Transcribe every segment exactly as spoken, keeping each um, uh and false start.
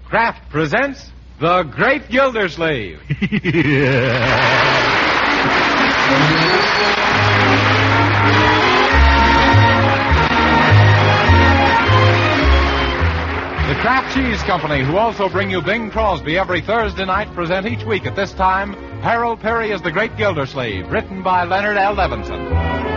Kraft presents The Great Gildersleeve. The Kraft Cheese Company, who also bring you Bing Crosby every Thursday night, present each week at this time Harold Perry as The Great Gildersleeve, written by Leonard L. Levinson.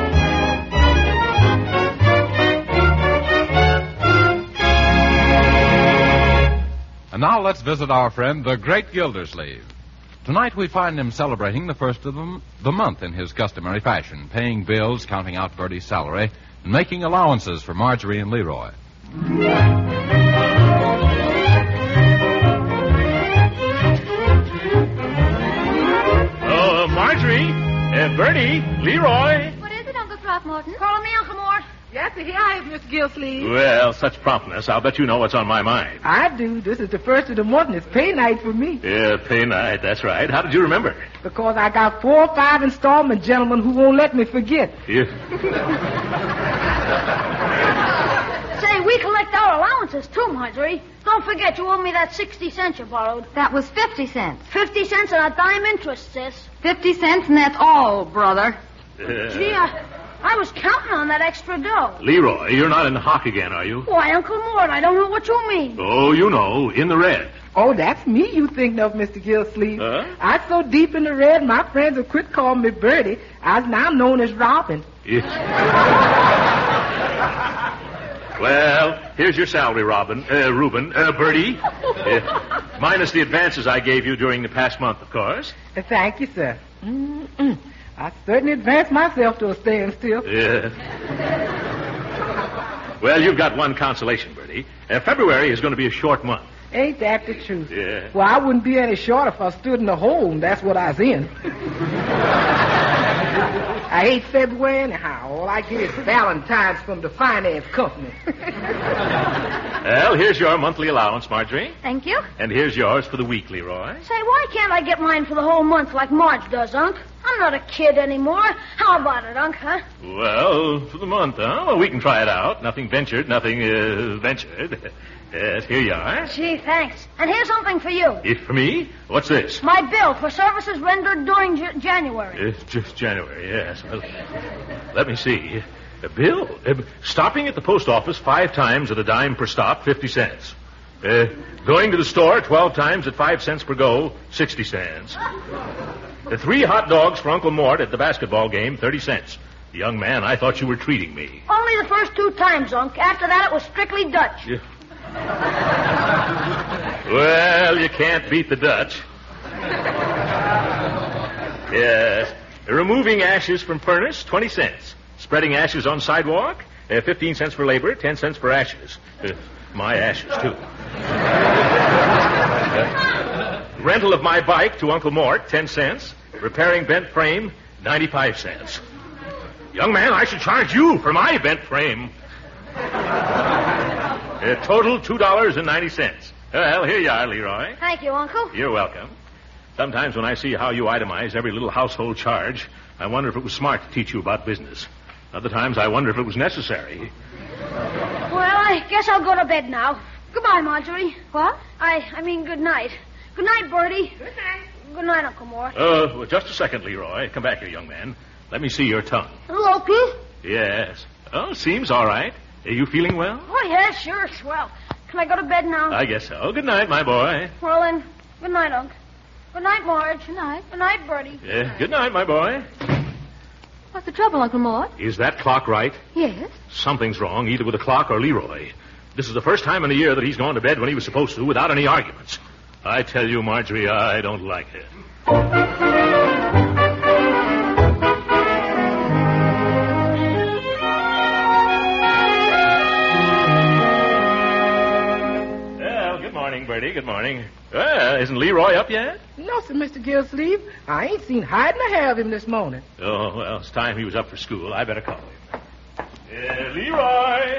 And now let's visit our friend, the Great Gildersleeve. Tonight we find him celebrating the first of the, the month in his customary fashion, paying bills, counting out Bertie's salary, and making allowances for Marjorie and Leroy. Oh, uh, Marjorie, uh, Bertie, Leroy. What is it, Uncle Throckmorton? Call me Uncle Mort. Yes, here I am, Mister Gilsleeve. Well, such promptness. I'll bet you know what's on my mind. I do. This is the first of the month, and it's pay night for me. Yeah, pay night. That's right. How did you remember? Because I got four or five installment gentlemen who won't let me forget. Yeah. Say, we collect our allowances, too, Marjorie. Don't forget you owe me that sixty cents you borrowed. That was fifty cents. Fifty cents and a dime interest, sis. Fifty cents, and that's all, brother. Uh, Gee, I, I was counting on that extra dough. Leroy, you're not in the hock again, are you? Why, Uncle Mort, I don't know what you mean. Oh, you know, in the red. Oh, that's me you think of, Mister Gilsleeve. Huh? I'm so deep in the red, my friends have quit calling me Bertie. I'm now known as Robin. Yeah. Well, here's your salary, Robin, uh, Reuben, uh, Bertie. Uh, minus the advances I gave you during the past month, of course. Uh, thank you, sir. Mm-mm. I certainly advanced myself to a standstill. Yeah. Well, you've got one consolation, Bertie. Uh, February is going to be a short month. Ain't that the truth? Yeah. Well, I wouldn't be any short if I stood in the hole, and that's what I was in. I hate February anyhow. All I get is Valentine's from the finance company. Well, here's your monthly allowance, Marjorie. Thank you. And here's yours for the week, Leroy. Say, why can't I get mine for the whole month like Marge does, Unc? I'm not a kid anymore. How about it, Unc, huh? Well, for the month, huh? Well, we can try it out. Nothing ventured, nothing uh, ventured. Yes, here you are. Gee, thanks. And here's something for you. If for me? What's this? My bill for services rendered during J- January. It's just January, yes. Well, let me see. A bill? Uh, stopping at the post office five times at a dime per stop, fifty cents. Uh, going to the store twelve times at five cents per go, sixty cents. Uh, three hot dogs for Uncle Mort at the basketball game, thirty cents. Young man, I thought you were treating me. Only the first two times, Unc. After that, it was strictly Dutch. Yeah. Well, you can't beat the Dutch. Yes. Removing ashes from furnace, twenty cents. Spreading ashes on sidewalk, uh, fifteen cents for labor, ten cents for ashes. Uh, my ashes, too. Uh, rental of my bike to Uncle Mort, ten cents. Repairing bent frame, ninety-five cents. Young man, I should charge you for my bent frame. Uh, total two dollars and ninety cents. Well, here you are, Leroy. Thank you, Uncle. You're welcome. Sometimes when I see how you itemize every little household charge, I wonder if it was smart to teach you about business. Other times I wonder if it was necessary. Well, I guess I'll go to bed now. Goodbye, Marjorie. What? I I mean good night. Good night, Bertie. Good night. Good night, Uncle Mort. Uh, well, just a second, Leroy. Come back here, young man. Let me see your tongue. Loki? Yes. Oh, seems all right. Are you feeling well? Oh, yeah, sure, swell. Can I go to bed now? I guess so. Good night, my boy. Well, then, good night, Unc. Good night, Marge. Good night. Good night, Bertie. Yeah, good night, my boy. What's the trouble, Uncle Mort? Is that clock right? Yes. Something's wrong, either with the clock or Leroy. This is the first time in a year that he's gone to bed when he was supposed to without any arguments. I tell you, Marjorie, I don't like it. Well, good morning, Bertie. Good morning. Well, isn't Leroy up yet? No, sir, Mister Gilsleeve. I ain't seen hide nor hair of him this morning. Oh, well, it's time he was up for school. I better call him. Uh, Leroy!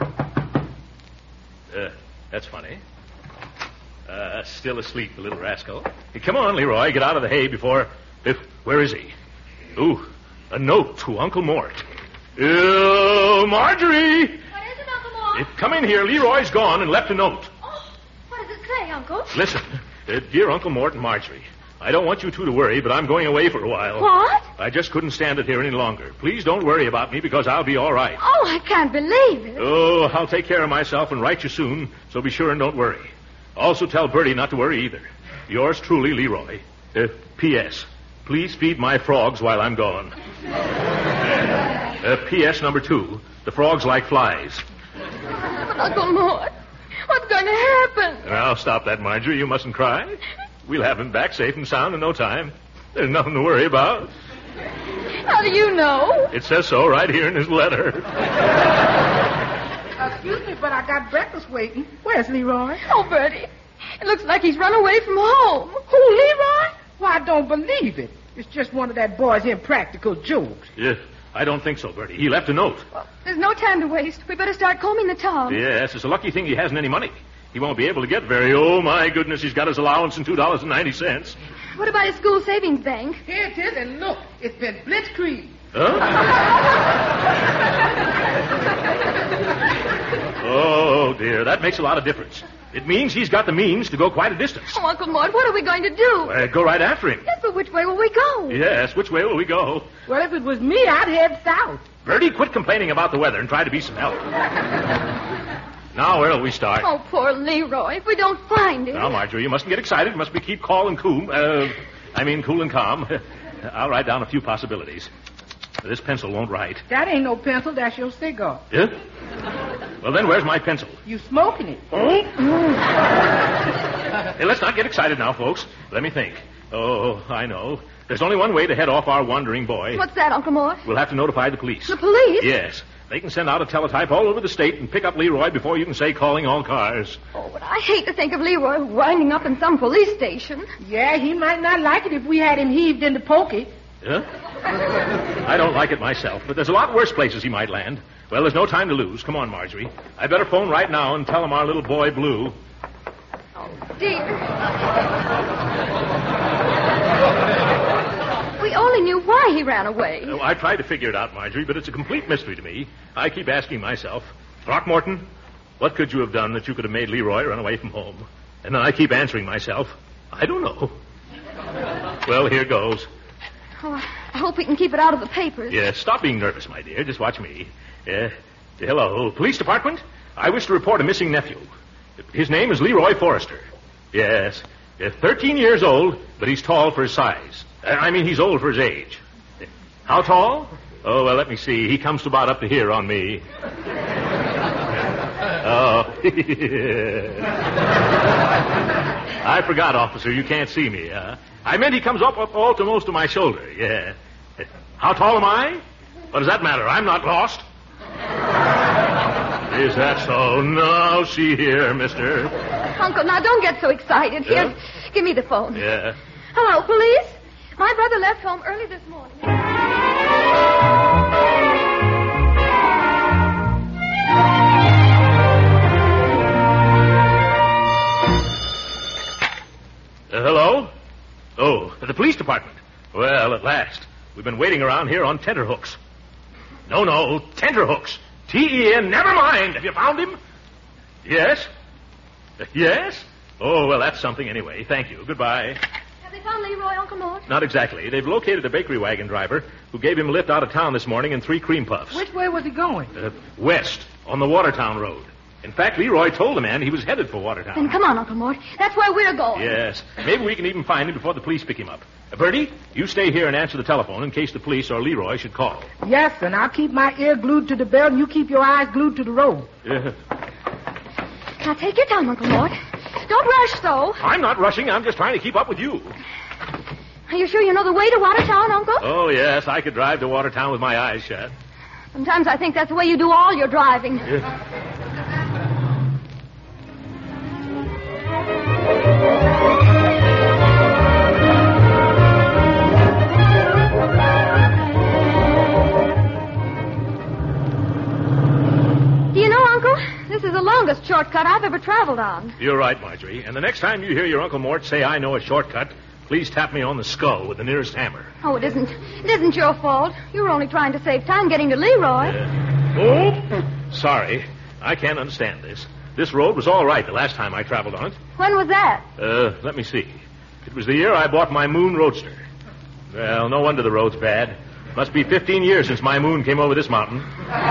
Uh, that's funny. Uh, still asleep, the little rascal. Hey, come on, Leroy, get out of the hay before... If, where is he? Ooh, a note to Uncle Mort. Uh, Marjorie! What is it, Uncle Mort? If, come in here. Leroy's gone and left a note. Oh, what does it say, Uncle. Listen, uh, dear Uncle Mort and Marjorie, I don't want you two to worry, but I'm going away for a while. What? I just couldn't stand it here any longer. Please don't worry about me because I'll be all right. Oh, I can't believe it. Oh, I'll take care of myself and write you soon, so be sure and don't worry. Also tell Bertie not to worry either. Yours truly, Leroy. Uh, P S. Please feed my frogs while I'm gone. Uh, P S number two. The frogs like flies. But Uncle Mort, what's going to happen? Now, stop that, Marjorie. You mustn't cry. We'll have him back safe and sound in no time. There's nothing to worry about. How do you know? It says so right here in his letter. Excuse me, but I got breakfast waiting. Where's Leroy? Oh, Bertie, it looks like he's run away from home. Who, Leroy? Why, I don't believe it. It's just one of that boy's impractical jokes. Yeah, I don't think so, Bertie. He left a note. Well, there's no time to waste. We better start combing the town. Yes, it's a lucky thing he hasn't any money. He won't be able to get very. Oh, my goodness, he's got his allowance in two dollars and ninety cents. What about his school savings bank? Here it is, and look, it's been blitzkrieg. Huh? Oh, dear, that makes a lot of difference. It means he's got the means to go quite a distance. Oh, Uncle Mort, what are we going to do? Uh, go right after him. Yes, but which way will we go? Yes, which way will we go? Well, if it was me, I'd head south. Bertie, quit complaining about the weather and try to be some help. Now, where'll we start? Oh, poor Leroy. If we don't find him. Now, Marjorie, you mustn't get excited. Must be keep calm and cool. Uh, I mean, cool and calm. I'll write down a few possibilities. This pencil won't write. That ain't no pencil. That's your cigar. Yeah? Well, then, where's my pencil? You smoking it. Oh? Hey, let's not get excited now, folks. Let me think. Oh, I know. There's only one way to head off our wandering boy. What's that, Uncle Mort? We'll have to notify the police. The police? Yes. They can send out a teletype all over the state and pick up Leroy before you can say calling all cars. Oh, but I hate to think of Leroy winding up in some police station. Yeah, he might not like it if we had him heaved into pokey. Huh? I don't like it myself, but there's a lot worse places he might land. Well, there's no time to lose. Come on, Marjorie. I better phone right now and tell him our little boy Blue. Oh, dear. We only knew why he ran away. Oh, I tried to figure it out, Marjorie, but it's a complete mystery to me. I keep asking myself, Throckmorton, what could you have done that you could have made Leroy run away from home? And then I keep answering myself, I don't know. Well, here goes. Oh, I hope we can keep it out of the papers. Yes, stop being nervous, my dear. Just watch me. Uh, hello, police department. I wish to report a missing nephew. His name is Leroy Forrester. Yes, uh, thirteen years old, but he's tall for his size. Uh, I mean, he's old for his age. Uh, how tall? Oh, well, let me see. He comes to about up to here on me. Oh. I forgot, officer. You can't see me, huh? I meant he comes up, up all to most of my shoulder, yeah. How tall am I? What does that matter? I'm not lost. Is that so? No, see here, mister. Uncle, now don't get so excited. Here, Yeah? give me the phone. Yeah. Hello, police? My brother left home early this morning. Uh, hello? Oh, the police department. Well, at last. We've been waiting around here on tenterhooks. No, no, tenterhooks. T E N, never mind. Have you found him? Yes? Uh, yes? Oh, well, that's something anyway. Thank you. Goodbye. Have they found Leroy, Uncle Mort? Not exactly. They've located a bakery wagon driver who gave him a lift out of town this morning in three cream puffs. Which way was he going? Uh, west, on the Watertown Road. In fact, Leroy told the man he was headed for Watertown. Then come on, Uncle Mort. That's where we're going. Yes. Maybe we can even find him before the police pick him up. Uh, Bertie, you stay here and answer the telephone in case the police or Leroy should call. Yes, and I'll keep my ear glued to the bell, and you keep your eyes glued to the road. Yeah. Now take your time, Uncle Mort. Don't rush, though. I'm not rushing. I'm just trying to keep up with you. Are you sure you know the way to Watertown, Uncle? Oh, yes. I could drive to Watertown with my eyes shut. Sometimes I think that's the way you do all your driving. Yeah. Do you know, Uncle, this is the longest shortcut I've ever traveled on. You're right, Marjorie. And the next time you hear your Uncle Mort say I know a shortcut, please tap me on the skull with the nearest hammer. Oh, it isn't. It isn't your fault. You were only trying to save time getting to Leroy. Uh, oh, sorry. I can't understand this. this road was all right the last time I traveled on it. When was that? Uh, let me see. It was the year I bought my Moon Roadster. Well, no wonder the road's bad. Must be fifteen years since my Moon came over this mountain.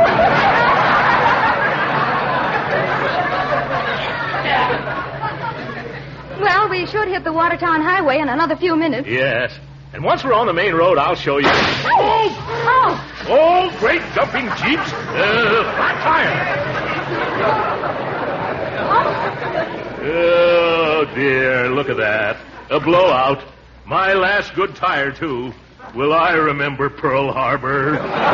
Well, we should hit the Watertown Highway in another few minutes. Yes. And once we're on the main road, I'll show you. Oh! Oh! Oh, great jumping jeeps. Uh, flat tire. Oh, dear, look at that. A blowout. My last good tire, too. Will I remember Pearl Harbor?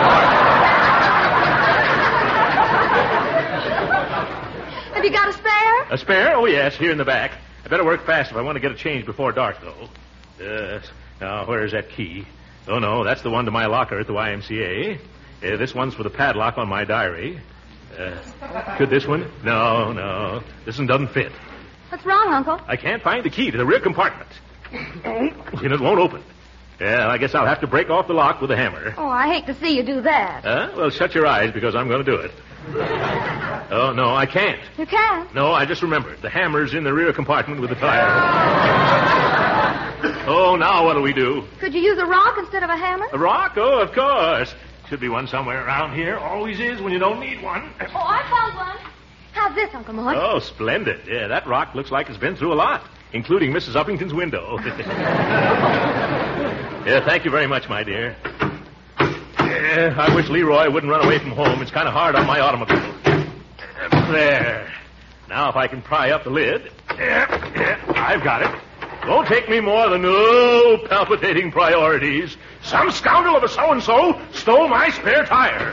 Have you got a spare? A spare? Oh, yes, here in the back. I better work fast if I want to get a change before dark, though. Yes. Now, where's that key? Oh, no, that's the one to my locker at the Y M C A. Uh, this one's for the padlock on my diary. Uh, could this one? No, no. This one doesn't fit. What's wrong, Uncle? I can't find the key to the rear compartment. And it won't open. Yeah, I guess I'll have to break off the lock with a hammer. Oh, I hate to see you do that. Huh? Well, shut your eyes because I'm going to do it. Oh, no, I can't. You can't? No, I just remembered. The hammer's in the rear compartment with the tire. Oh, now what'll we do? Could you use a rock instead of a hammer? A rock? Oh, of course. Should be one somewhere around here. Always is when you don't need one. Oh, I found one. How's this, Uncle Mort? Oh, splendid. Yeah, that rock looks like it's been through a lot, including Missus Uppington's window. Yeah, thank you very much, my dear. Yeah, I wish Leroy wouldn't run away from home. It's kind of hard on my automobile. There. Now, if I can pry up the lid. Yeah, yeah, I've got it. Won't take me more than no palpitating priorities. Some scoundrel of a so-and-so stole my spare tire.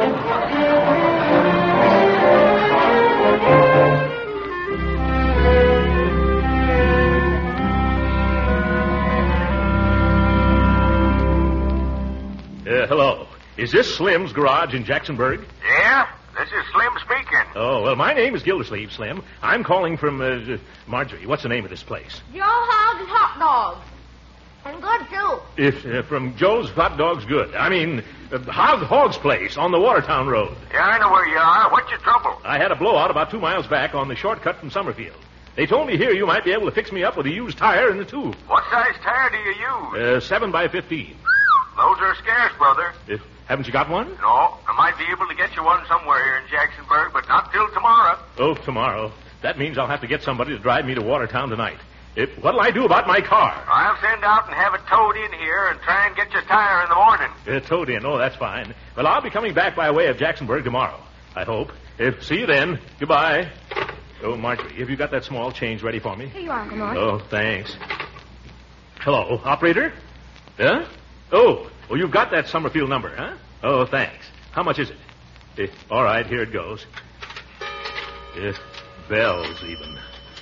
Uh, hello. Is this Slim's garage in Jacksonburg? Yeah, this is Slim speaking. Oh, well, my name is Gildersleeve, Slim. I'm calling from, uh, Marjorie. What's the name of this place? Joe Hogs Hot Dogs. And good, too. If uh, from Joe's Hot Dogs Good. I mean, uh, Hog Hog's place on the Watertown Road. Yeah, I know where you are. What's your trouble? I had a blowout about two miles back on the shortcut from Summerfield. They told me here you might be able to fix me up with a used tire in the tube. What size tire do you use? Uh, seven by fifteen. Those are scarce, brother. If, haven't you got one? No, I might be able to get you one somewhere here in Jacksonburg, but not till tomorrow. Oh, tomorrow. That means I'll have to get somebody to drive me to Watertown tonight. If, what'll I do about my car? I'll send out and have it towed in here and try and get your tire in the morning. Uh, towed in. Oh, that's fine. Well, I'll be coming back by way of Jacksonburg tomorrow, I hope. If, see you then. Goodbye. Oh, Marjorie, have you got that small change ready for me? Here you are, Uncle Mort. Oh, thanks. Hello, operator? Huh? Oh, oh, you've got that Summerfield number, huh? Oh, thanks. How much is it? Uh, all right, here it goes. Uh, bells, even.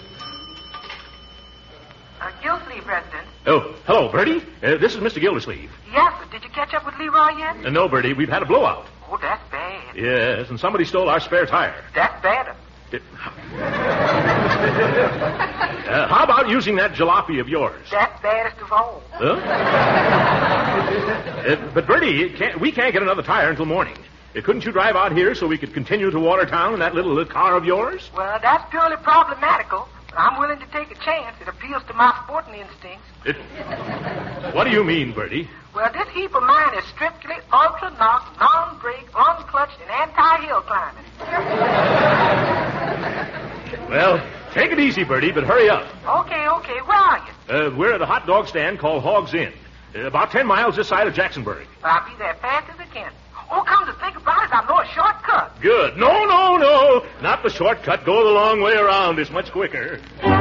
Uh, Gildersleeve resident. Oh, hello, Bertie. Uh, this is Mister Gildersleeve. Yes, sir. Did you catch up with Leroy yet? Uh, no, Bertie, we've had a blowout. Oh, that's bad. Yes, and somebody stole our spare tire. That's bad. It, uh, how about using that jalopy of yours? That's baddest of all. Huh? uh, but, Bertie, can't, we can't get another tire until morning. Uh, couldn't you drive out here so we could continue to Watertown in that little uh, car of yours? Well, that's purely problematical. But I'm willing to take a chance. It appeals to my sporting instincts. It, what do you mean, Bertie? Well, this heap of mine is strictly ultra-knock, non-brake, unclutched, and anti-hill climbing. Well, take it easy, Bertie, but hurry up. Okay, okay. Where are you? Uh, we're at a hot dog stand called Hog's Inn. Uh, about ten miles this side of Jacksonburg. I'll be there fast as I can. Oh, come to think about it, I know a shortcut. Good. No, no, no. Not the shortcut. Go the long way around. It's much quicker.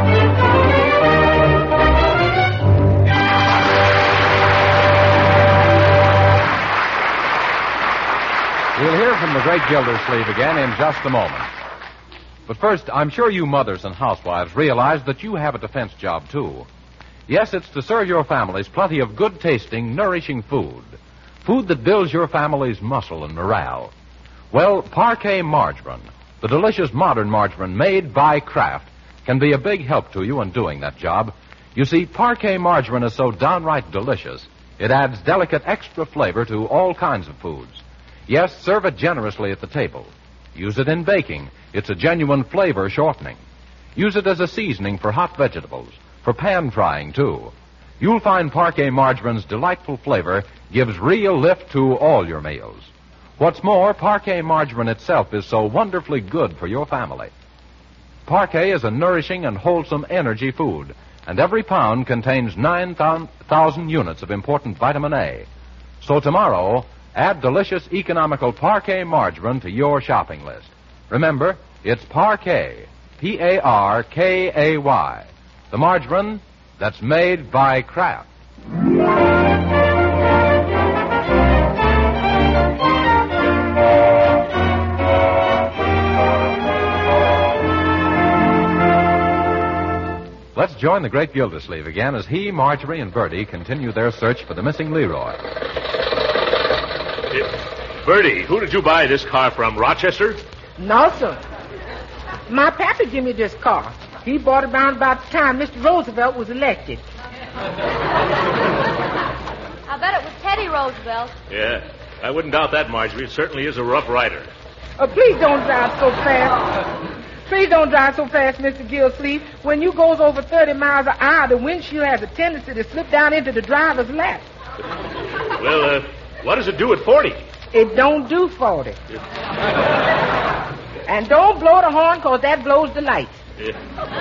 We'll hear from the great Gildersleeve again in just a moment. But first, I'm sure you mothers and housewives realize that you have a defense job, too. Yes, it's to serve your families plenty of good-tasting, nourishing food. Food that builds your family's muscle and morale. Well, Parquet Margarine, the delicious modern margarine made by Kraft, can be a big help to you in doing that job. You see, Parquet Margarine is so downright delicious, it adds delicate extra flavor to all kinds of foods. Yes, serve it generously at the table. Use it in baking. It's a genuine flavor shortening. Use it as a seasoning for hot vegetables, for pan frying, too. You'll find Parquet Margarine's delightful flavor gives real lift to all your meals. What's more, Parquet Margarine itself is so wonderfully good for your family. Parquet is a nourishing and wholesome energy food, and every pound contains nine thousand units of important vitamin A. So tomorrow, add delicious, economical Parquet Margarine to your shopping list. Remember, it's Parquet, P A R K A Y, the margarine that's made by Kraft. Let's join the great Gildersleeve again as he, Marjorie, and Bertie continue their search for the missing Leroy. Uh, Bertie, who did you buy this car from, Rochester? No, sir. My pappy gave me this car. He bought it around about the time Mister Roosevelt was elected. I bet it was Teddy Roosevelt. Yeah, I wouldn't doubt that, Marjorie. It certainly is a rough rider. Oh, please don't drive so fast. Please don't drive so fast, Mister Gilsleeve. When you goes over thirty miles an hour, the windshield has a tendency to slip down into the driver's lap. Well, uh, what does it do at forty? It don't do forty. And don't blow the horn, because that blows the lights. Yeah.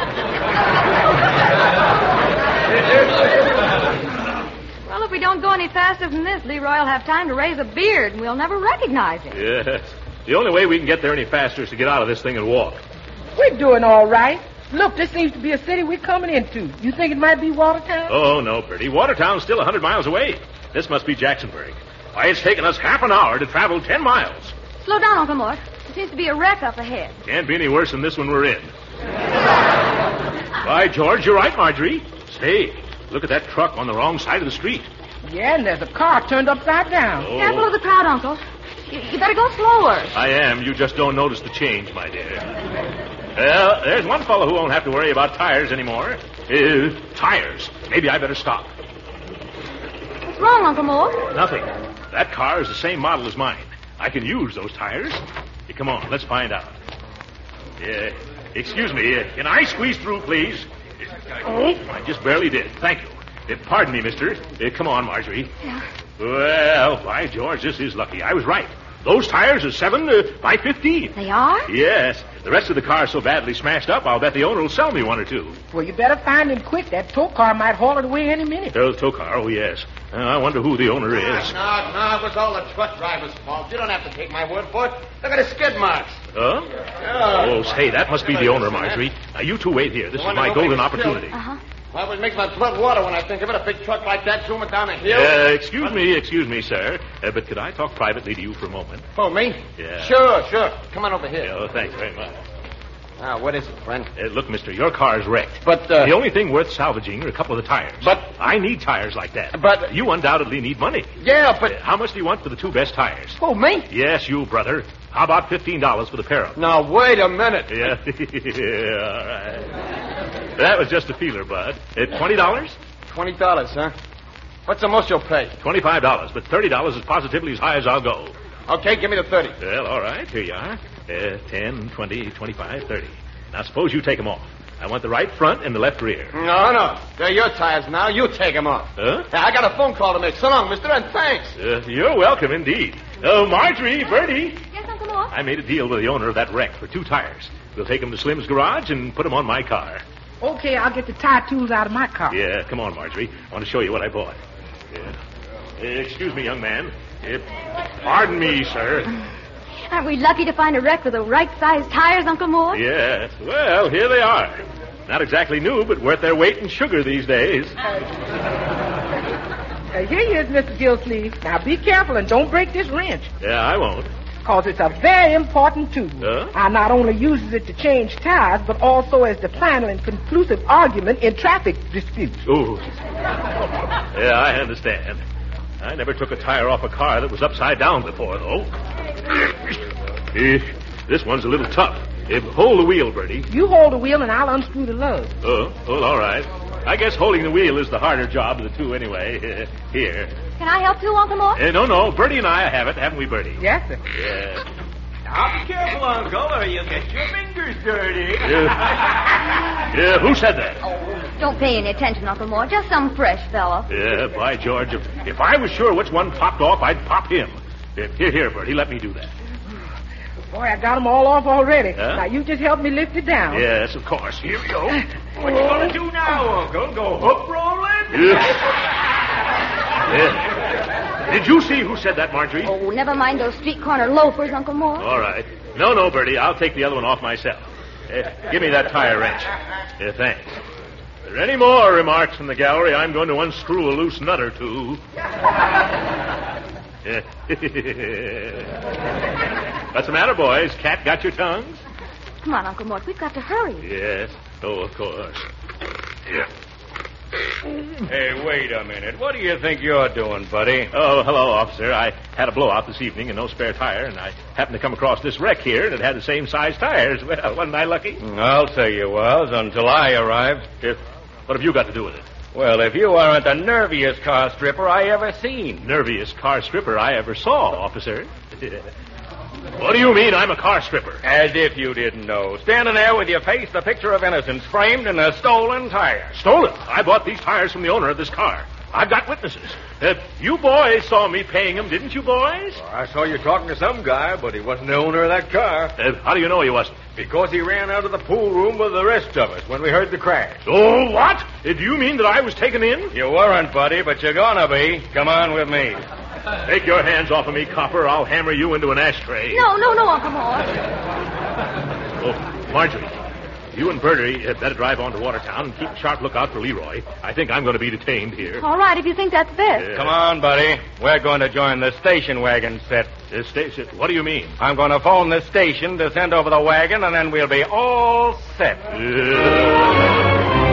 Well, if we don't go any faster than this, Leroy will have time to raise a beard, and we'll never recognize him. Yes. The only way we can get there any faster is to get out of this thing and walk. We're doing all right. Look, this seems to be a city we're coming into. You think it might be Watertown? Oh, no, Bertie. Watertown's still a hundred miles away. This must be Jacksonburg. Why, it's taken us half an hour to travel ten miles. Slow down, Uncle Mort. There seems to be a wreck up ahead. Can't be any worse than this one we're in. By George, you're right, Marjorie. Say, look at that truck on the wrong side of the street. Yeah, and there's a car turned upside down. Oh. Careful of the crowd, Uncle. You, you better go slower. I am. You just don't notice the change, my dear. Well, there's one fellow who won't have to worry about tires anymore. Uh, tires. Maybe I better stop. What's wrong, Uncle Mort? Nothing. That car is the same model as mine. I can use those tires. Hey, come on, let's find out. Yeah. Excuse me. Uh, can I squeeze through, please? Oh, I just barely did. Thank you. Uh, pardon me, mister. Uh, come on, Marjorie. Yeah. Well, by George, this is lucky. I was right. Those tires are seven uh, by fifteen. They are? Yes. The rest of the car is so badly smashed up, I'll bet the owner will sell me one or two. Well, you better find him quick. That tow car might haul it away any minute. Oh, tow car, oh, yes. Uh, I wonder who the owner is. No, no, it was all the truck driver's fault. You don't have to take my word for it. Look at the skid marks. Huh? Yeah. Oh, say, that must be the owner, Marjorie. Now, you two wait here. This is my golden opportunity. Uh-huh. Well, it makes my blood water when I think of it. A big truck like that zooming down a hill. Uh, excuse me, excuse me, sir. Uh, but could I talk privately to you for a moment? Oh, me? Yeah. Sure, sure. Come on over here. Oh, thanks very much. Now, what is it, friend? Uh, look, mister, your car's wrecked. But, uh... The only thing worth salvaging are a couple of the tires. But... I need tires like that. But... You undoubtedly need money. Yeah, but... Uh, how much do you want for the two best tires? Oh, me? Yes, you, brother. How about fifteen dollars for the pair of them? Now, wait a minute. Yeah, yeah, all right. That was just a feeler, Bud. Uh, twenty dollars? Twenty dollars, huh? What's the most you'll pay? Twenty-five dollars, but thirty dollars is positively as high as I'll go. Okay, give me the thirty. Well, all right, here you are. Uh, ten, twenty, twenty-five, thirty. Now, suppose you take them off. I want the right front and the left rear. No, no. They're your tires now. You take them off. Huh? Yeah, I got a phone call to make. So long, mister, and thanks. Uh, you're welcome, indeed. Oh, Marjorie, Bertie. Yes, Uncle Mort? I made a deal with the owner of that wreck for two tires. We'll take them to Slim's garage and put them on my car. Okay, I'll get the tire tools out of my car. Yeah, come on, Marjorie. I want to show you what I bought. Yeah. Uh, excuse me, young man. Uh, pardon me, sir. Aren't we lucky to find a wreck with the right size tires, Uncle Mort? Yes. Well, here they are. Not exactly new, but worth their weight in sugar these days. Uh, here he is, Mister Gilsleeve. Now, be careful and don't break this wrench. Yeah, I won't. Because it's a very important tool. Huh? I not only uses it to change tires, but also as the final and conclusive argument in traffic disputes. Ooh. Yeah, I understand. I never took a tire off a car that was upside down before, though. Eh, this one's a little tough. Eh, hold the wheel, Bertie. You hold the wheel and I'll unscrew the lug. Oh, well, all right. I guess holding the wheel is the harder job of the two anyway. Uh, here. Can I help too, Uncle Mort? Uh, no, no. Bertie and I have it, haven't we, Bertie? Yes, sir. Yeah. Now be careful, Uncle, or you'll get your fingers dirty. Yeah. Yeah, who said that? Oh, don't pay any attention, Uncle Mort. Just some fresh fellow. Yeah, by George, if, if I was sure which one popped off, I'd pop him. Here, here, here, Bertie, let me do that. Boy, I got them all off already. Huh? Now, you just help me lift it down. Yes, of course. Here we go. What you gonna do now, Uncle? Go hook rolling? Yeah. Yeah. Did you see who said that, Marjorie? Oh, never mind those street corner loafers, Uncle Mort. All right. No, no, Bertie, I'll take the other one off myself. Uh, give me that tire wrench. Yeah, thanks. If there are any more remarks from the gallery, I'm going to unscrew a loose nut or two. What's the matter, boys? Cat got your tongues? Come on, Uncle Mort. We've got to hurry. Yes. Oh, of course. Yeah. Hey, wait a minute. What do you think you're doing, buddy? Oh, hello, officer. I had a blowout this evening and no spare tire, and I happened to come across this wreck here, and it had the same size tires. Well, wasn't I lucky? I'll say you was, until I arrived. If, what have you got to do with it? Well, if you aren't the nerviest car stripper I ever seen. Nerviest car stripper I ever saw, officer. What do you mean I'm a car stripper? As if you didn't know. Standing there with your face the picture of innocence framed in a stolen tire. Stolen? I bought these tires from the owner of this car. I've got witnesses. Uh, you boys saw me paying him, didn't you, boys? Well, I saw you talking to some guy, but he wasn't the owner of that car. Uh, how do you know he wasn't? Because he ran out of the pool room with the rest of us when we heard the crash. Oh, what? Uh, do you mean that I was taken in? You weren't, buddy, but you're gonna be. Come on with me. Take your hands off of me, copper. I'll hammer you into an ashtray. No, no, no, Uncle Mort. Oh, Marjorie, you and Bertie had better drive on to Watertown and keep a sharp lookout for Leroy. I think I'm going to be detained here. All right, if you think that's best. Yeah. Come on, buddy. We're going to join the station wagon set. The station? What do you mean? I'm going to phone the station to send over the wagon, and then we'll be all set. Uh...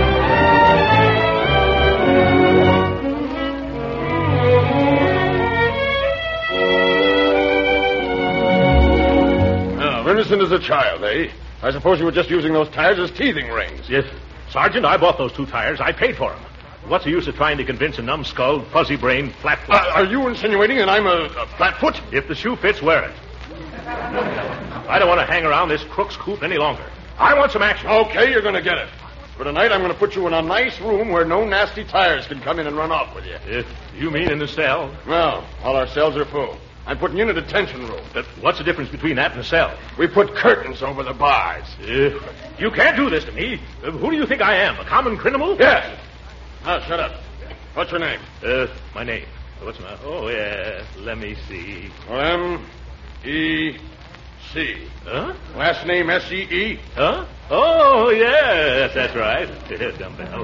Innocent as a child, eh? I suppose you were just using those tires as teething rings. Yes. Sergeant, I bought those two tires. I paid for them. What's the use of trying to convince a numbskulled, fuzzy-brained flatfoot? Uh, are you insinuating that I'm a, a flatfoot? If the shoe fits, wear it. I don't want to hang around this crook's coop any longer. I want some action. Okay, you're going to get it. For tonight, I'm going to put you in a nice room where no nasty tires can come in and run off with you. If you mean in the cell? No, all our cells are full. I'm putting you in a detention room. But what's the difference between that and a cell? We put curtains over the bars. Uh, you can't do this to me. Uh, who do you think I am, a common criminal? Yes. Now, shut up. What's your name? Uh, my name. What's my... Oh, yeah. Let me see. M E C. Huh? Last name S E E. Huh? Oh, yes, that's right. Dumbbell.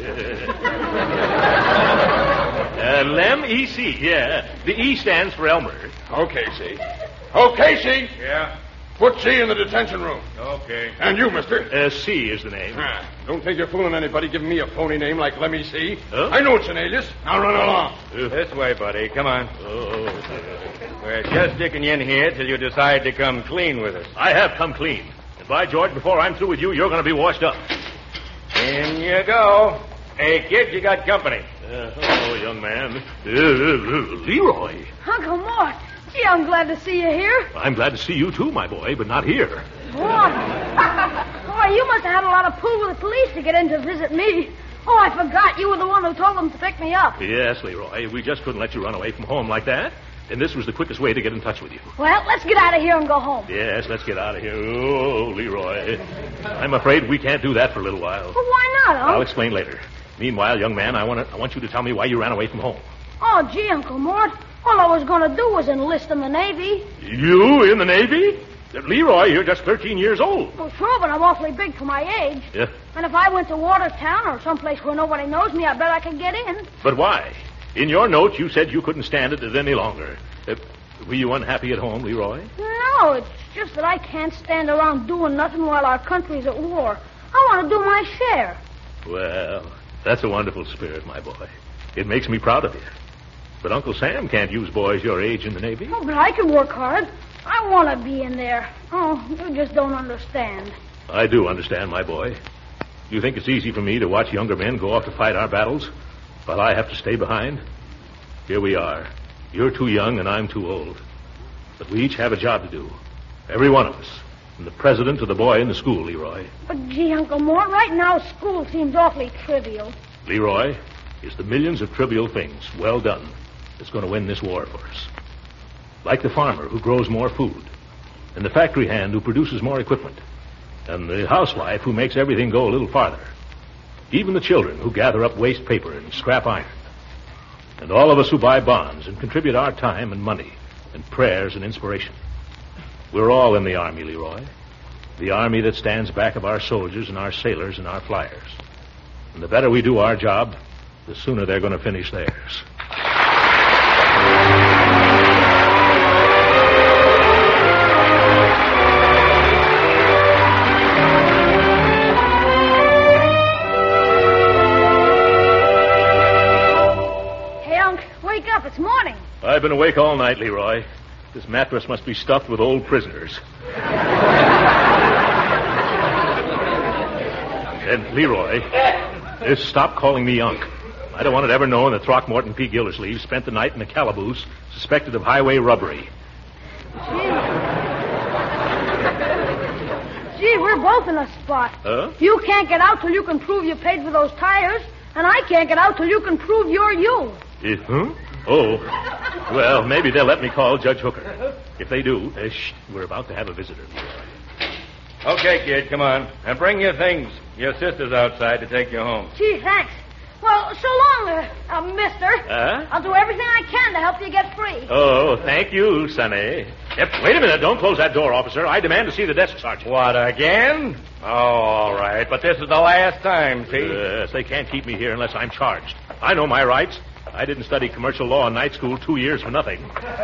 uh, Lem E C, yeah. The E stands for Elmer. Okay, C. Okay, C. Yeah? Put C in the detention room. Okay. And you, mister? Uh, C is the name. Ah, don't think you're fooling anybody giving me a phony name like Lemmy C. Huh? I know it's an alias. Now run along. Uh, This way, buddy. Come on. oh, We're just sticking you in here till you decide to come clean with us. I have come clean. And by George, before I'm through with you, you're going to be washed up. In you go. Hey, kid, you got company. Uh, oh, young man. Uh, Leroy. Uncle Mort. Gee, I'm glad to see you here. I'm glad to see you too, my boy, but not here. What? Boy, you must have had a lot of pull with the police to get in to visit me. Oh, I forgot you were the one who told them to pick me up. Yes, Leroy. We just couldn't let you run away from home like that. And this was the quickest way to get in touch with you. Well, let's get out of here and go home. Yes, let's get out of here. Oh, Leroy. I'm afraid we can't do that for a little while. Well, why not, Uncle? I'll explain later. Meanwhile, young man, I want to, I want you to tell me why you ran away from home. Oh, gee, Uncle Mort. All I was going to do was enlist in the Navy. You in the Navy? Leroy, you're just thirteen years old. Well, sure, but I'm awfully big for my age. Yeah. And if I went to Watertown or someplace where nobody knows me, I bet I could get in. But why? In your note, you said you couldn't stand it any longer. Uh, were you unhappy at home, Leroy? No, it's just that I can't stand around doing nothing while our country's at war. I want to do my share. Well, that's a wonderful spirit, my boy. It makes me proud of you. But Uncle Sam can't use boys your age in the Navy. Oh, but I can work hard. I want to be in there. Oh, you just don't understand. I do understand, my boy. You think it's easy for me to watch younger men go off to fight our battles while I have to stay behind? Here we are. You're too young and I'm too old. But we each have a job to do. Every one of us. From the president to the boy in the school, Leroy. But, gee, Uncle Mort, right now school seems awfully trivial. Leroy, it's the millions of trivial things, well done, that's going to win this war for us. Like the farmer who grows more food, and the factory hand who produces more equipment, and the housewife who makes everything go a little farther. Even the children who gather up waste paper and scrap iron. And all of us who buy bonds and contribute our time and money and prayers and inspiration. We're all in the Army, Leroy. The Army that stands back of our soldiers and our sailors and our flyers. And the better we do our job, the sooner they're going to finish theirs. It's morning. I've been awake all night, Leroy. This mattress must be stuffed with old prisoners. And Leroy, just stop calling me Unc. I don't want it ever known that Throckmorton P. Gildersleeve spent the night in a calaboose suspected of highway robbery. Gee. Gee, we're both in a spot. Huh? You can't get out till you can prove you paid for those tires, and I can't get out till you can prove you're you. Uh, huh? Oh, well, maybe they'll let me call Judge Hooker. If they do, uh, shh, we're about to have a visitor. Okay, kid, come on. And bring your things. Your sister's outside to take you home. Gee, thanks. Well, so long, uh, uh, mister. Huh? I'll do everything I can to help you get free. Oh, thank you, Sonny. Yep, wait a minute. Don't close that door, officer. I demand to see the desk sergeant. What, again? Oh, all right. But this is the last time, see? Yes, they can't keep me here unless I'm charged. I know my rights. I didn't study commercial law in night school two years for nothing.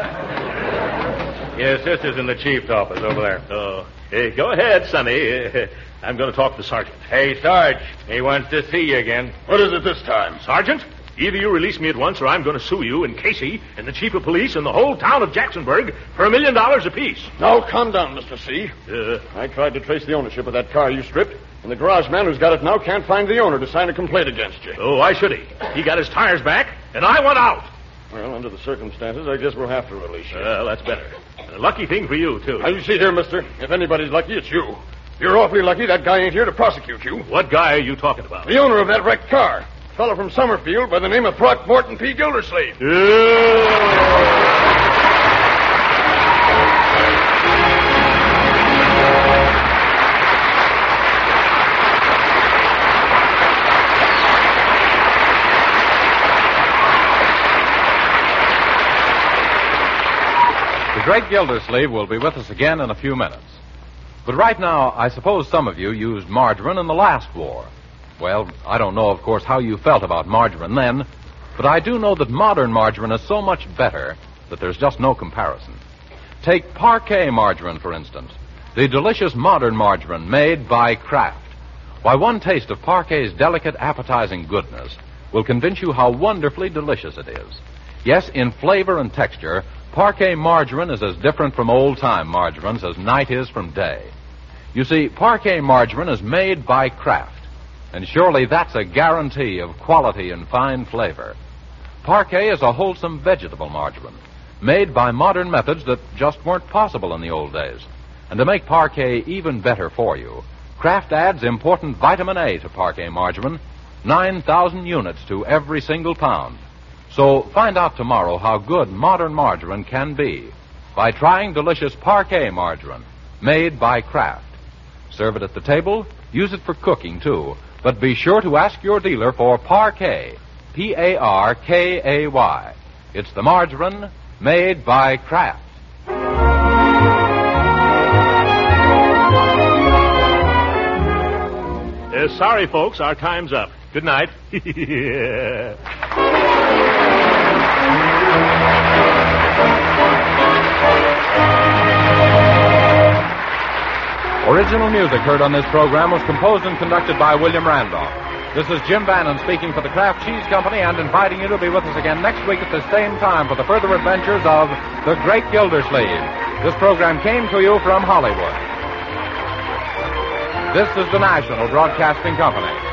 Your sister's in the chief's office over there. Oh, hey, go ahead, Sonny. Uh, I'm going to talk to the sergeant. Hey, Sarge, he wants to see you again. What is it this time? Sergeant, either you release me at once or I'm going to sue you and Casey and the chief of police and the whole town of Jacksonburg for a million dollars apiece. Now, calm down, Mister C. Uh, I tried to trace the ownership of that car you stripped, and the garage man who's got it now can't find the owner to sign a complaint against you. Oh, why should he? He got his tires back, and I want out. Well, under the circumstances, I guess we'll have to release you. Well, that's better. A lucky thing for you, too. Now, you see here, mister, if anybody's lucky, it's you. You're awfully lucky that guy ain't here to prosecute you. What guy are you talking about? The owner of that wrecked car. A fellow from Summerfield by the name of Throckmorton P. Gildersleeve. Uh... The great Gildersleeve will be with us again in a few minutes. But right now, I suppose some of you used margarine in the last war. Well, I don't know, of course, how you felt about margarine then, but I do know that modern margarine is so much better that there's just no comparison. Take Parquet margarine, for instance, the delicious modern margarine made by Kraft. Why, one taste of Parquet's delicate, appetizing goodness will convince you how wonderfully delicious it is. Yes, in flavor and texture, Parquet margarine is as different from old-time margarines as night is from day. You see, Parquet margarine is made by Kraft, and surely that's a guarantee of quality and fine flavor. Parquet is a wholesome vegetable margarine, made by modern methods that just weren't possible in the old days. And to make Parquet even better for you, Kraft adds important vitamin A to Parquet margarine, nine thousand units to every single pound. So find out tomorrow how good modern margarine can be by trying delicious Parquet margarine made by Kraft. Serve it at the table, use it for cooking too, but be sure to ask your dealer for Parquet, P A R K A Y. It's the margarine made by Kraft. Uh, sorry, folks, our time's up. Good night. Original music heard on this program was composed and conducted by William Randolph. This is Jim Bannon speaking for the Kraft Cheese Company and inviting you to be with us again next week at the same time for the further adventures of The Great Gildersleeve. This program came to you from Hollywood. This is the National Broadcasting Company.